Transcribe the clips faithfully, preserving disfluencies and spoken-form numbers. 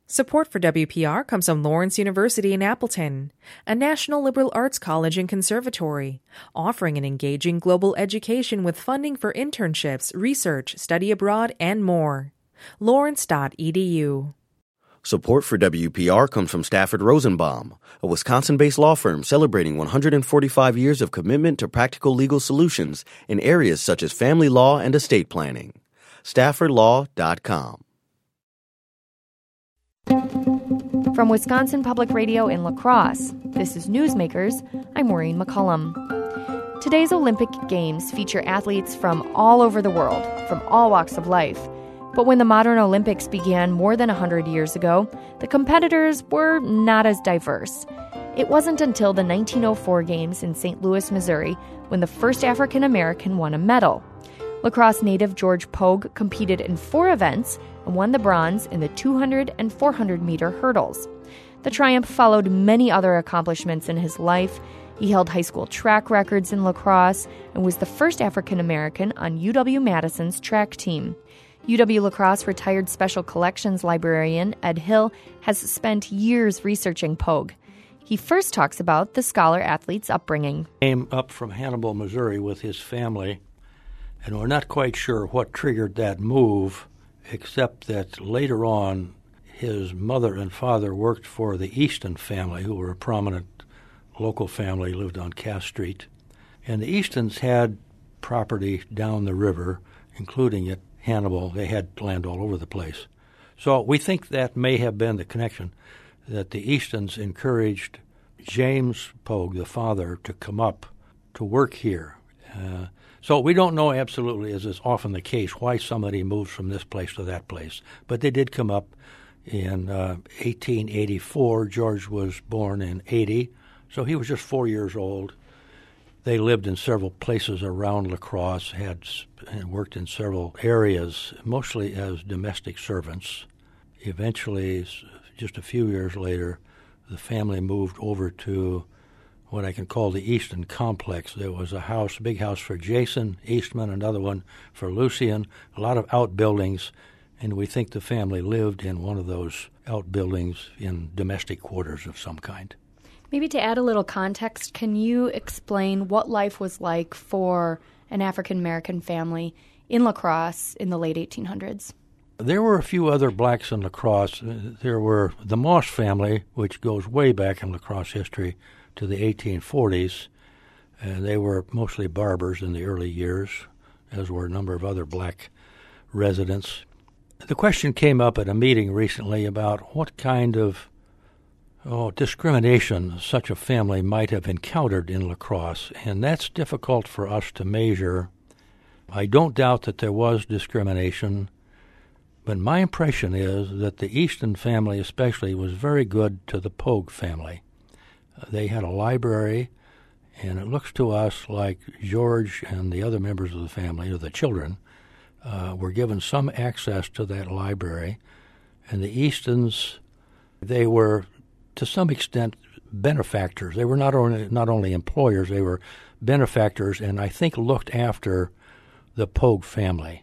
Support for W P R comes from Lawrence University in Appleton, a national liberal arts college and conservatory, offering an engaging global education with funding for internships, research, study abroad, and more. lawrence dot e d u. Support for W P R comes from Stafford Rosenbaum, a Wisconsin-based law firm celebrating one hundred forty-five years of commitment to practical legal solutions in areas such as family law and estate planning. stafford law dot com. From Wisconsin Public Radio in La Crosse, this is Newsmakers. I'm Maureen McCullum. Today's Olympic Games feature athletes from all over the world, from all walks of life. But when the modern Olympics began more than one hundred years ago, the competitors were not as diverse. It wasn't until the nineteen oh four Games in Saint Louis, Missouri, when the first African American won a medal. La Crosse native George Pogue competed in four events and won the bronze in the two hundred and four hundred meter hurdles. The triumph followed many other accomplishments in his life. He held high school track records in La Crosse and was the first African American on U W-Madison's track team. U W-La Crosse retired Special Collections librarian Ed Hill has spent years researching Pogue. He first talks about the scholar-athlete's upbringing. He came up from Hannibal, Missouri with his family, and we're not quite sure what triggered that move, except that later on his mother and father worked for the Easton family, who were a prominent local family, lived on Cass Street. And the Eastons had property down the river, including at Hannibal. They had land all over the place. So we think that may have been the connection, that the Eastons encouraged James Pogue, the father, to come up to work here. Uh, so we don't know absolutely, as is often the case, why somebody moves from this place to that place. But they did come up in uh, eighteen eighty-four. George was born in eighty, so he was just four years old. They lived in several places around La Crosse, had and worked in several areas, mostly as domestic servants. Eventually, just a few years later, the family moved over to what I can call the Easton Complex. There was a house, a big house for Jason Eastman, another one for Lucian, a lot of outbuildings, and we think the family lived in one of those outbuildings in domestic quarters of some kind. Maybe to add a little context, can you explain what life was like for an African-American family in La Crosse in the late eighteen hundreds? There were a few other blacks in La Crosse. There were the Moss family, which goes way back in La Crosse history to the eighteen forties. And they were mostly barbers in the early years, as were a number of other black residents. The question came up at a meeting recently about what kind of oh, discrimination such a family might have encountered in La Crosse, and that's difficult for us to measure. I don't doubt that there was discrimination, but my impression is that the Easton family especially was very good to the Pogue family. Uh, they had a library, and it looks to us like George and the other members of the family, or the children, uh, were given some access to that library, and the Eastons, they were to some extent benefactors. They were not only not only employers, they were benefactors, and I think looked after the Pogue family.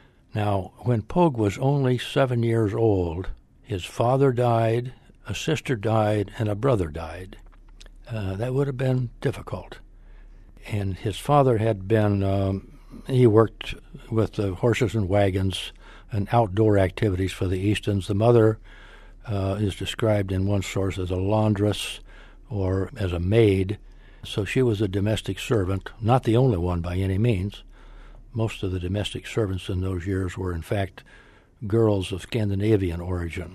Now, when Pogue was only seven years old, his father died, a sister died, and a brother died. Uh, that would have been difficult. And his father had been, um, he worked with the horses and wagons and outdoor activities for the Eastons. The mother Uh, is described in one source as a laundress or as a maid. So she was a domestic servant, not the only one by any means. Most of the domestic servants in those years were, in fact, girls of Scandinavian origin.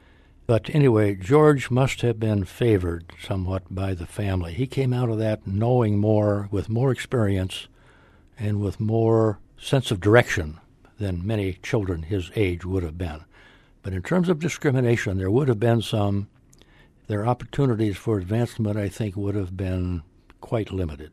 But anyway, George must have been favored somewhat by the family. He came out of that knowing more, with more experience, and with more sense of direction than many children his age would have been. But in terms of discrimination, there would have been some. Their opportunities for advancement, I think, would have been quite limited.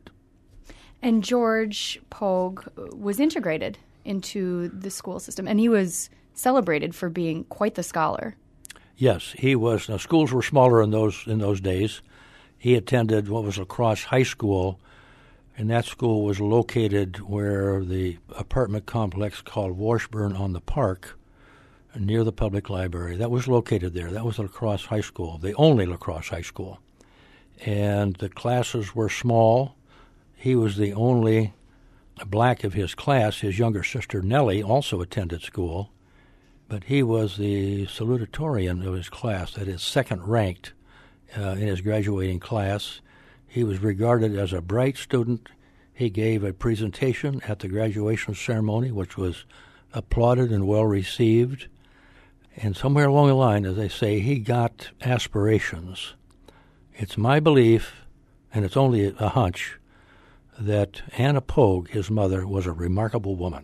And George Pogue was integrated into the school system, and he was celebrated for being quite the scholar. Yes, he was. Now, schools were smaller in those in those days. He attended what was La Crosse High School, and that school was located where the apartment complex called Washburn on the Park near the public library. That was located there. That was La Crosse High School, the only La Crosse High School. And the classes were small. He was the only black of his class. His younger sister, Nellie, also attended school. But he was the salutatorian of his class, that is, second-ranked uh, in his graduating class. He was regarded as a bright student. He gave a presentation at the graduation ceremony, which was applauded and well received. And somewhere along the line, as I say, he got aspirations. It's my belief, and it's only a hunch, that Anna Pogue, his mother, was a remarkable woman.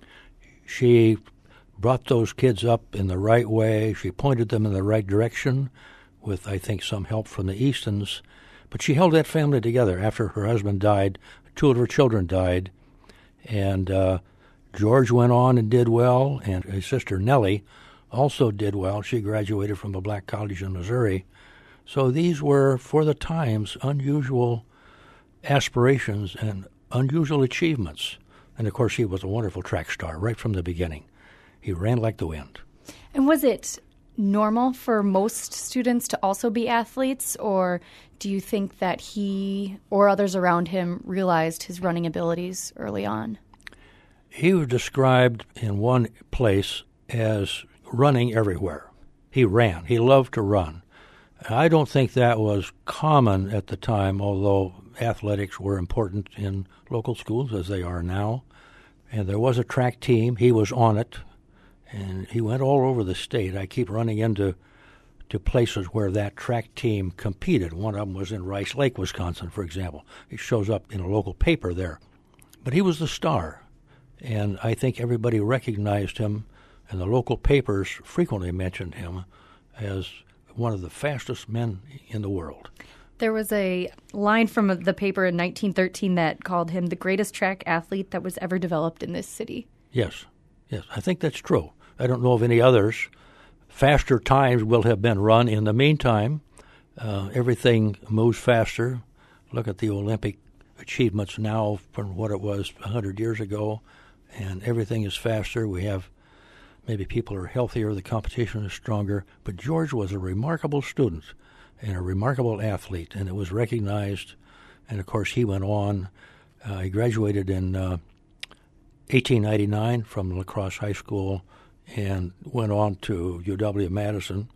She brought those kids up in the right way. She pointed them in the right direction with, I think, some help from the Eastons. But she held that family together after her husband died. Two of her children died. And uh, George went on and did well, and his sister Nellie also did well. She graduated from a black college in Missouri. So these were, for the times, unusual aspirations and unusual achievements. And, of course, he was a wonderful track star right from the beginning. He ran like the wind. And was it normal for most students to also be athletes, or do you think that he or others around him realized his running abilities early on? He was described in one place as running everywhere. He ran. He loved to run. I don't think that was common at the time, although athletics were important in local schools, as they are now. And there was a track team. He was on it, and he went all over the state. I keep running into to places where that track team competed. One of them was in Rice Lake, Wisconsin, for example. It shows up in a local paper there. But he was the star, and I think everybody recognized him, and the local papers frequently mentioned him as one of the fastest men in the world. There was a line from the paper in nineteen thirteen that called him the greatest track athlete that was ever developed in this city. Yes, yes, I think that's true. I don't know of any others. Faster times will have been run. In the meantime, uh, everything moves faster. Look at the Olympic achievements now from what it was one hundred years ago, and everything is faster. We have maybe people are healthier, the competition is stronger. But George was a remarkable student and a remarkable athlete, and it was recognized. And, of course, he went on. Uh, he graduated in uh, eighteen ninety-nine from La Crosse High School and went on to U W-Madison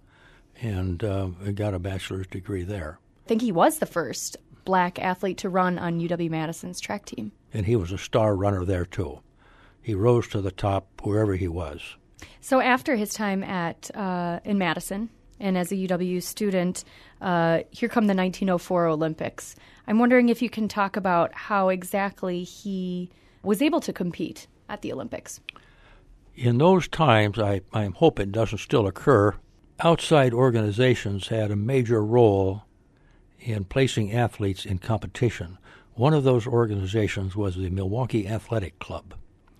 and uh, got a bachelor's degree there. I think he was the first black athlete to run on U W-Madison's track team. And he was a star runner there, too. He rose to the top wherever he was. So after his time at uh, in Madison and as a U W student, uh, here come the nineteen oh four Olympics. I'm wondering if you can talk about how exactly he was able to compete at the Olympics. In those times, I, I hope it doesn't still occur, outside organizations had a major role in placing athletes in competition. One of those organizations was the Milwaukee Athletic Club.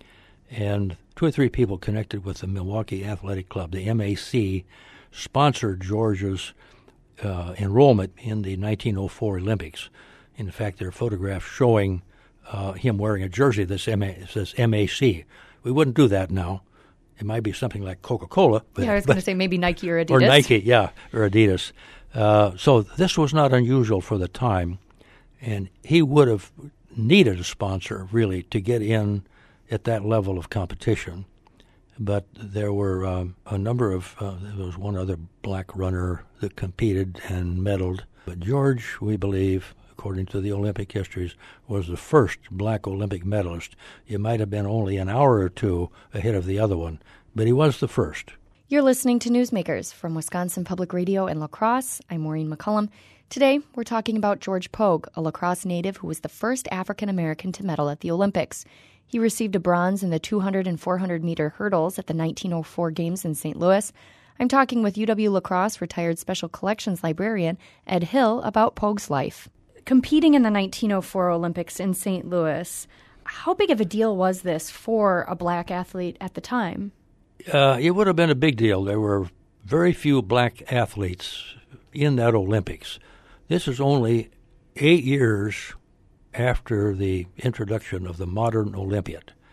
And two or three people connected with the Milwaukee Athletic Club, the M A C, sponsored George's uh, enrollment in the nineteen oh four Olympics. In fact, there are photographs showing uh, him wearing a jersey that says M A C. We wouldn't do that now. It might be something like Coca-Cola. But, yeah, I was going to say maybe Nike or Adidas. Or Nike, yeah, or Adidas. Uh, so this was not unusual for the time, and he would have needed a sponsor, really, to get in at that level of competition. But there were um, a number of, uh, there was one other black runner that competed and medaled. But George, we believe, according to the Olympic histories, was the first black Olympic medalist. You might have been only an hour or two ahead of the other one, but he was the first. You're listening to Newsmakers from Wisconsin Public Radio in La Crosse. I'm Maureen McCullum. Today, we're talking about George Pogue, a La Crosse native who was the first African-American to medal at the Olympics. He received a bronze in the two hundred and four hundred meter hurdles at the nineteen oh four Games in Saint Louis. I'm talking with U W-La Crosse retired Special Collections librarian Ed Hill about Pogue's life. Competing in the nineteen oh four Olympics in Saint Louis, how big of a deal was this for a black athlete at the time? Uh, it would have been a big deal. There were very few black athletes in that Olympics. This is only eight years after the introduction of the modern Olympiad.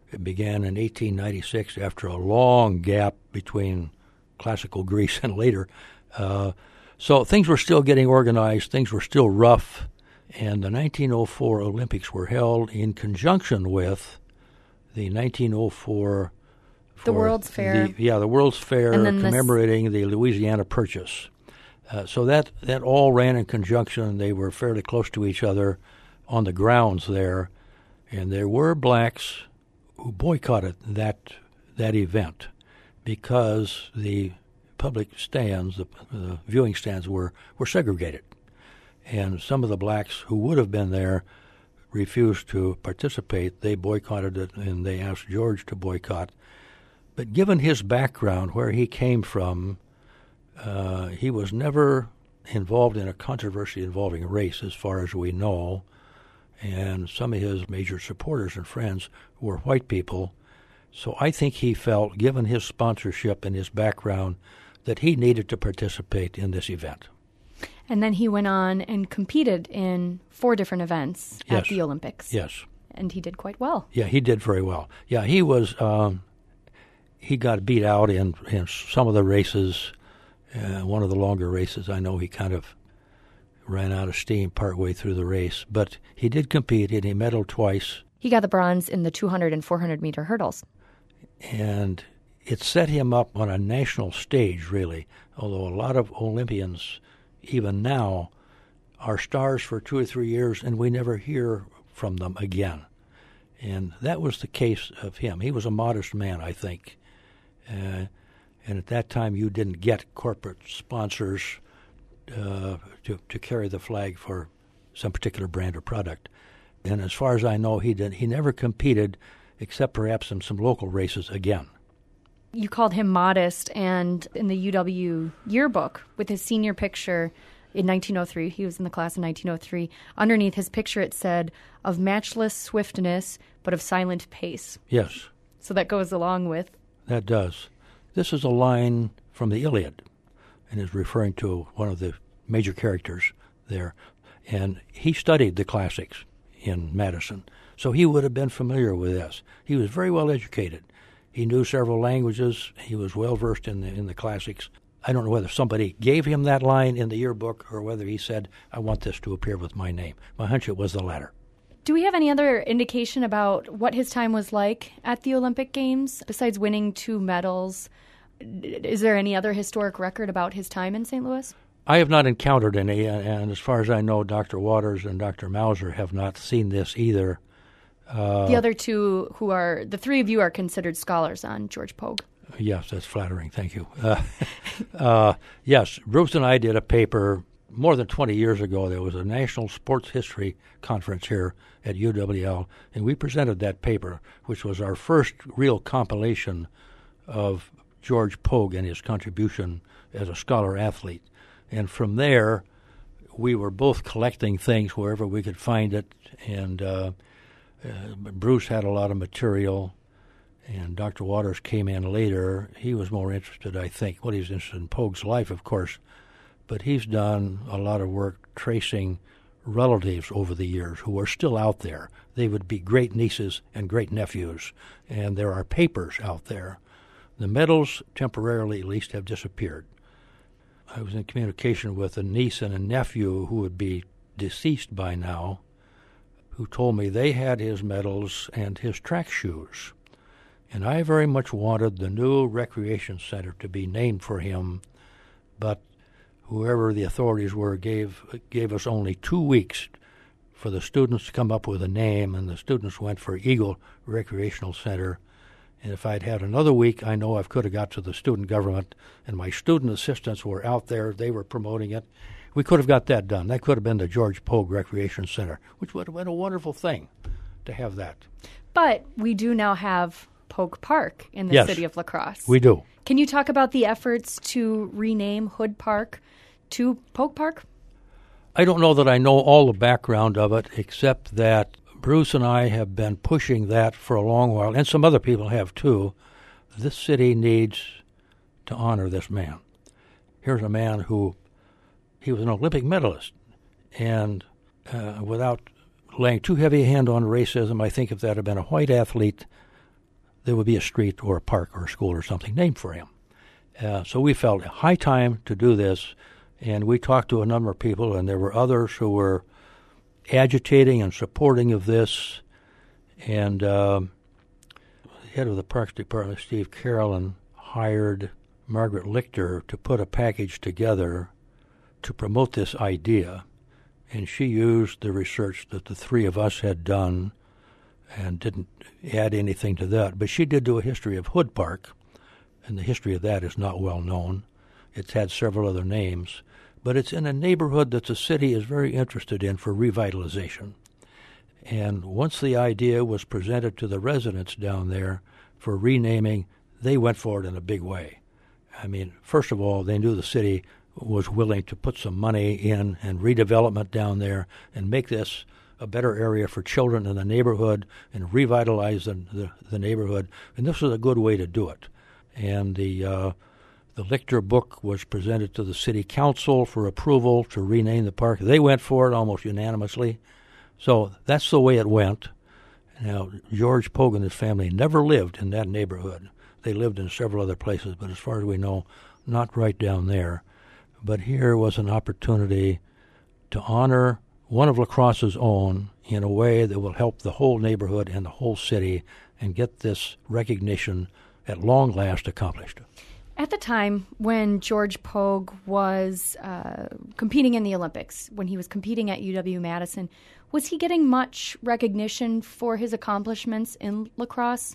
It began in eighteen ninety-six after a long gap between classical Greece and later. Uh, so things were still getting organized. Things were still rough. And the nineteen oh four Olympics were held in conjunction with the nineteen oh four The World's Fair. The, yeah, the World's Fair commemorating this... the Louisiana Purchase. Uh, so that, that all ran in conjunction. They were fairly close to each other on the grounds there. And there were blacks who boycotted that that event because the public stands, the, the viewing stands, were, were segregated. And some of the blacks who would have been there refused to participate. They boycotted it, and they asked George to boycott. But given his background, where he came from, uh, he was never involved in a controversy involving race, as far as we know. And some of his major supporters and friends were white people. So I think he felt, given his sponsorship and his background, that he needed to participate in this event. And then he went on and competed in four different events yes. at the Olympics. Yes. And he did quite well. Yeah, he did very well. Yeah, he was, um, he got beat out in, in some of the races. Uh, one of the longer races, I know he kind of ran out of steam partway through the race. But he did compete, and he medaled twice. He got the bronze in the two hundred and four hundred meter hurdles. And it set him up on a national stage, really, although a lot of Olympians, even now, are stars for two or three years, and we never hear from them again. And that was the case of him. He was a modest man, I think. Uh, and at that time, you didn't get corporate sponsors uh, to, to carry the flag for some particular brand or product. And as far as I know, he did. He never competed, except perhaps in some local races again. You called him modest, and in the U W yearbook, with his senior picture in nineteen oh three, he was in the class in nineteen oh three, underneath his picture it said, of matchless swiftness, but of silent pace. Yes. So that goes along with... That does. This is a line from the Iliad, and is referring to one of the major characters there. And he studied the classics in Madison, so he would have been familiar with this. He was very well educated. He knew several languages. He was well versed in the, in the classics. I don't know whether somebody gave him that line in the yearbook or whether he said, I want this to appear with my name. My hunch it was the latter. Do we have any other indication about what his time was like at the Olympic Games, besides winning two medals? Is there any other historic record about his time in Saint Louis? I have not encountered any, and as far as I know, Doctor Waters and Doctor Mauser have not seen this either. Uh, the other two, who are, the three of you are considered scholars on George Pogue. Yes, that's flattering. Thank you. Uh, uh, yes, Bruce and I did a paper more than twenty years ago. There was a National Sports History Conference here at U W L, and we presented that paper, which was our first real compilation of George Pogue and his contribution as a scholar-athlete. And from there, we were both collecting things wherever we could find it, and uh, uh, Bruce had a lot of material, and Doctor Waters came in later. He was more interested, I think, well, he's interested in Pogue's life, of course, but he's done a lot of work tracing relatives over the years who are still out there. They would be great nieces and great nephews, and there are papers out there. The medals, temporarily at least, have disappeared. I was in communication with a niece and a nephew who would be deceased by now, who told me they had his medals and his track shoes. And I very much wanted the new recreation center to be named for him, but whoever the authorities were gave gave us only two weeks for the students to come up with a name, and the students went for Eagle Recreational Center. And if I'd had another week, I know I could have got to the student government, and my student assistants were out there. They were promoting it. We could have got that done. That could have been the George Pogue Recreation Center, which would have been a wonderful thing to have that. But we do now have Pogue Park in the yes, city of La Crosse. We do. Can you talk about the efforts to rename Hood Park to Pogue Park? I don't know that I know all the background of it, except that Bruce and I have been pushing that for a long while, and some other people have too. This city needs to honor this man. Here's a man who, he was an Olympic medalist, and uh, without laying too heavy a hand on racism, I think if that had been a white athlete, there would be a street or a park or a school or something named for him. Uh, so we felt high time to do this, and we talked to a number of people, and there were others who were agitating and supporting of this. And uh, the head of the Parks Department, Steve Carolyn, hired Margaret Lichter to put a package together to promote this idea. And she used the research that the three of us had done and didn't add anything to that. But she did do a history of Hood Park, and the history of that is not well known. It's had several other names, but it's in a neighborhood that the city is very interested in for revitalization. And once the idea was presented to the residents down there for renaming, they went for it in a big way. I mean, first of all, they knew the city was willing to put some money in and redevelopment down there and make this a better area for children in the neighborhood and revitalize the, the, the neighborhood. And this was a good way to do it. And the uh, the Lichter book was presented to the city council for approval to rename the park. They went for it almost unanimously. So that's the way it went. Now, George Pogue and his family never lived in that neighborhood. They lived in several other places, but as far as we know, not right down there. But here was an opportunity to honor one of La Crosse's own in a way that will help the whole neighborhood and the whole city and get this recognition at long last accomplished. At the time when George Pogue was uh, competing in the Olympics, when he was competing at U W-Madison, was he getting much recognition for his accomplishments in lacrosse?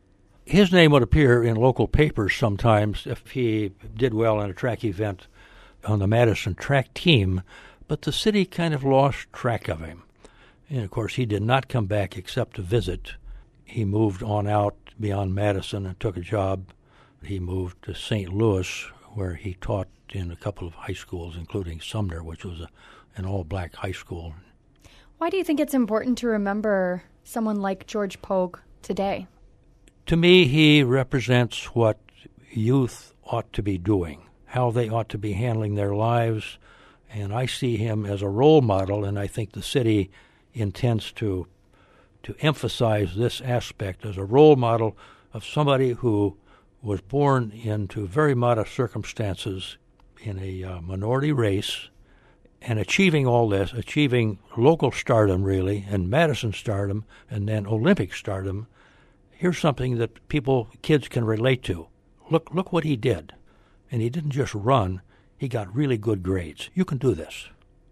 His name would appear in local papers sometimes if he did well in a track event on the Madison track team, but the city kind of lost track of him. And, of course, he did not come back except to visit. He moved on out beyond Madison and took a job. He moved to Saint Louis, where he taught in a couple of high schools, including Sumner, which was a, an all-black high school. Why do you think it's important to remember someone like George Pogue today? To me, he represents what youth ought to be doing, how they ought to be handling their lives, and I see him as a role model, and I think the city intends to to emphasize this aspect as a role model of somebody who was born into very modest circumstances in a uh, minority race and achieving all this, achieving local stardom really, and Madison stardom, and then Olympic stardom. Here's something that people, kids can relate to. Look, look what he did. And he didn't just run, he got really good grades. You can do this.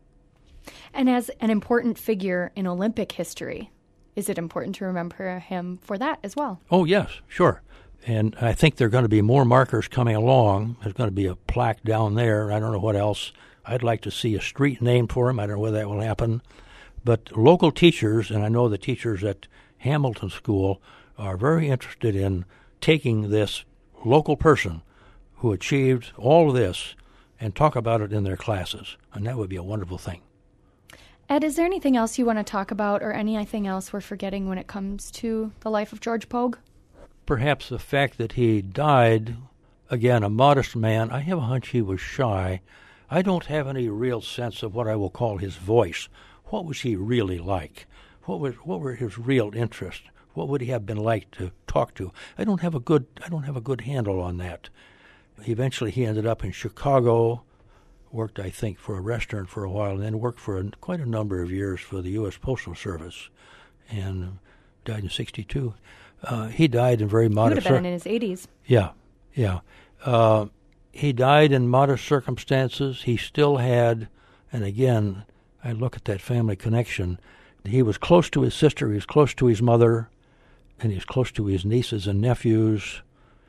And as an important figure in Olympic history, is it important to remember him for that as well? Oh, yes, sure. And I think there are going to be more markers coming along. There's going to be a plaque down there. I don't know what else. I'd like to see a street named for him. I don't know whether that will happen. But local teachers, and I know the teachers at Hamilton School, are very interested in taking this local person who achieved all of this and talk about it in their classes. And that would be a wonderful thing. Ed, is there anything else you want to talk about or anything else we're forgetting when it comes to the life of George Pogue? Perhaps the fact that he died, again, a modest man. I have a hunch he was shy. I don't have any real sense of what I will call his voice. What was he really like? What was what were his real interests? What would he have been like to talk to? I don't have a good I don't have a good handle on that. Eventually he ended up in Chicago, worked, I think, for a restaurant for a while, and then worked for a, quite a number of years for the U S Postal Service, and died in sixty-two. Uh, he died in very modest... He would have been in his eighties. Yeah, yeah. Uh, he died in modest circumstances. He still had, and again, I look at that family connection. He was close to his sister, he was close to his mother, and he was close to his nieces and nephews.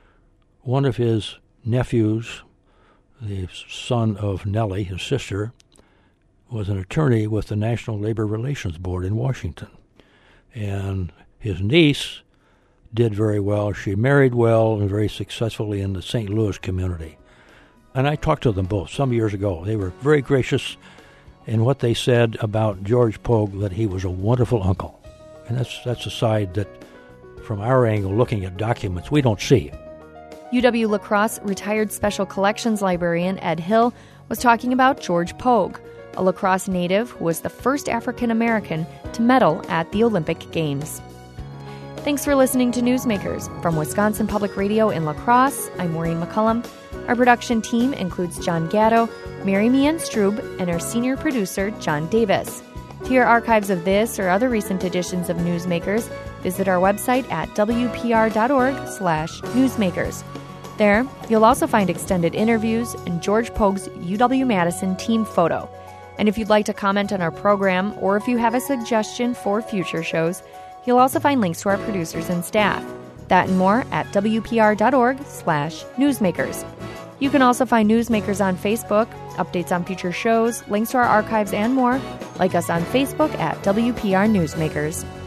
One of his nephews, the son of Nellie, his sister, was an attorney with the National Labor Relations Board in Washington. And his niece did very well. She married well and very successfully in the Saint Louis community. And I talked to them both some years ago. They were very gracious in what they said about George Pogue, that he was a wonderful uncle. And that's that's a side that, from our angle, looking at documents, we don't see. U W-La Crosse retired Special Collections librarian Ed Hill was talking about George Pogue, a La Crosse native who was the first African American to medal at the Olympic Games. Thanks for listening to Newsmakers. From Wisconsin Public Radio in La Crosse, I'm Maureen McCullum. Our production team includes John Gatto, Mary Meehan Strube, and our senior producer, John Davis. To hear archives of this or other recent editions of Newsmakers, visit our website at w p r dot org slash newsmakers. There, you'll also find extended interviews and George Pogue's U W-Madison team photo. And if you'd like to comment on our program, or if you have a suggestion for future shows, you'll also find links to our producers and staff. That and more at w p r dot org slash newsmakers. You can also find Newsmakers on Facebook, updates on future shows, links to our archives, and more. Like us on Facebook at W P R Newsmakers.